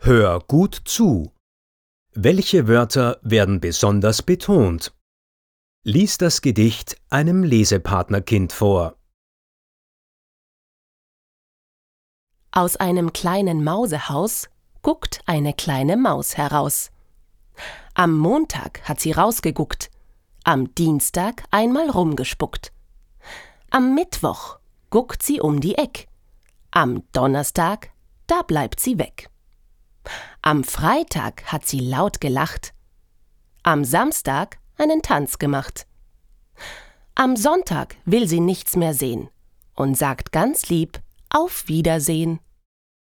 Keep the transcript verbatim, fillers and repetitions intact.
Hör gut zu. Welche Wörter werden besonders betont? Lies das Gedicht einem Lesepartnerkind vor. Aus einem kleinen Mausehaus guckt eine kleine Maus heraus. Am Montag hat sie rausgeguckt, am Dienstag einmal rumgespuckt. Am Mittwoch guckt sie um die Eck, am Donnerstag, da bleibt sie weg. Am Freitag hat sie laut gelacht, am Samstag einen Tanz gemacht. Am Sonntag will sie nichts mehr sehen und sagt ganz lieb: Auf Wiedersehen.